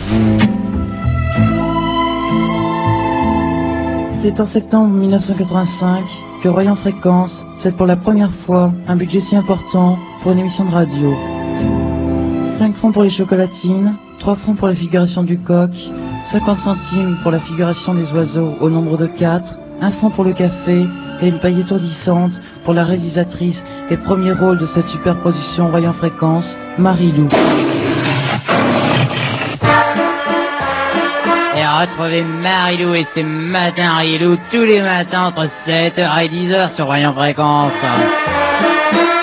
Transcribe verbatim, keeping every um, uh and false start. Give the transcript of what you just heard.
C'est en septembre mille neuf cent quatre-vingt-cinq que Royan Fréquence cède pour la première fois un budget si important pour une émission de radio. cinq francs pour les chocolatines, trois francs pour la figuration du coq, cinquante centimes pour la figuration des oiseaux au nombre de quatre, un franc pour le café et une paille étourdissante pour la réalisatrice et premier rôle de cette superposition Royan Fréquence, Marie-Lou. Et retrouvez Marie-Lou et ses matins Marie-Lou tous les matins entre sept heures et dix heures sur Royan Fréquence.